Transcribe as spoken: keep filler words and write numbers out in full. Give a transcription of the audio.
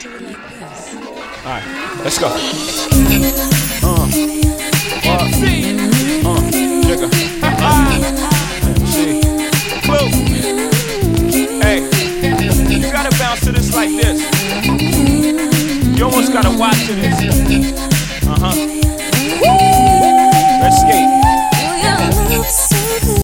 Alright, let's go. Uh, uh, uh, Jigga. See, Clue. Hey, you gotta bounce to this like this. You almost gotta watch to this. Uh huh. Let's skate.